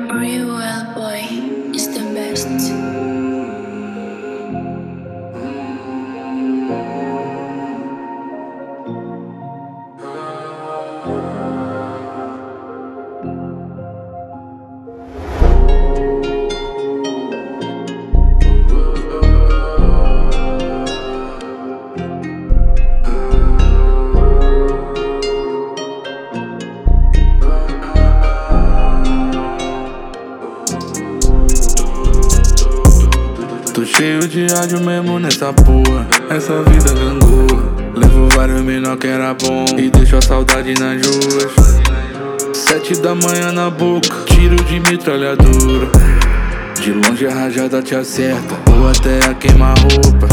Real boy is the best. Tô cheio de ódio mesmo nessa porra, essa vida gangorra. Levo vários menor que era bom e deixo a saudade nas ruas. 7 da manhã na boca, tiro de metralhadora. De longe a rajada te acerta, ou até a queima-roupa.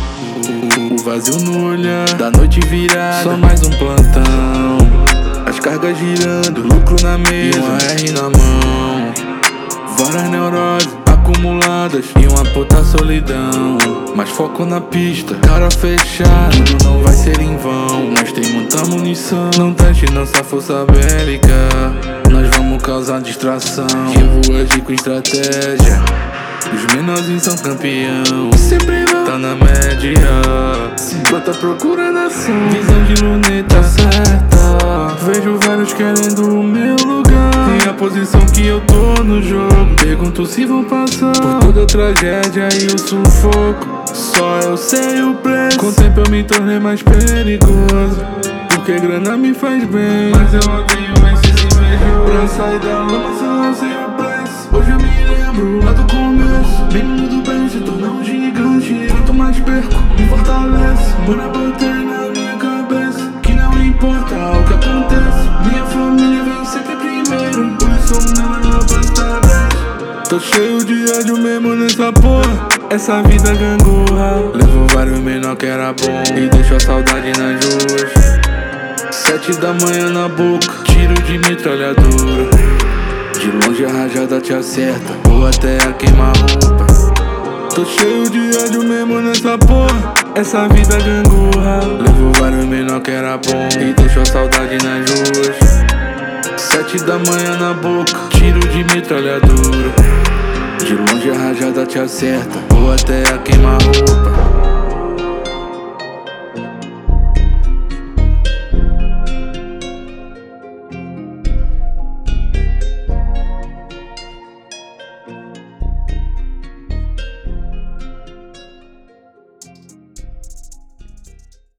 O vazio no olhar, da noite virada, só mais um plantão. As cargas girando, lucro na mesa e uma R na mão. Várias neuroses acumuladas e uma puta solidão. Mas foco na pista, cara fechada, tudo não vai ser em vão. Nós tem muita munição, não teste nossa força bélica. Nós vamos causar distração, eu vou agir com estratégia. Os menorzinhos são campeão, sempre tá na média. 50 procurando ação, visão de luneta certa. Vejo vários querendo o meu lugar e a posição que eu tô no jogo. Pergunto se vão passar por toda a tragédia e o sufoco. Só eu sei o preço, com o tempo eu me tornei mais perigoso. Porque grana me faz bem, mas eu odeio esses invejosos. Pra sair da lama só eu sei o preço. Hoje eu me lembro lá do começo. Bem no mundo bem, se tornar um gigante. Quanto mais perco, me fortalece. Mano, eu botei na minha cabeça que não importa o que acontece, minha família vem sempre primeiro. Por isso não basta vez. Tô cheio de ódio mesmo nessa porra, essa vida gangorra. Levo vários menor que era bom e deixo a saudade nas ruas. 7 da manhã na boca, tiro de metralhadora. De longe a rajada te acerta, ou até a queima-roupa. Tô cheio de ódio mesmo nessa porra, essa vida gangorra. Levo vários menor que era bom e deixo a saudade nas ruas. 7 da manhã na boca, tiro de metralhadora. De longe a rajada te acerta, ou até a queima-roupa.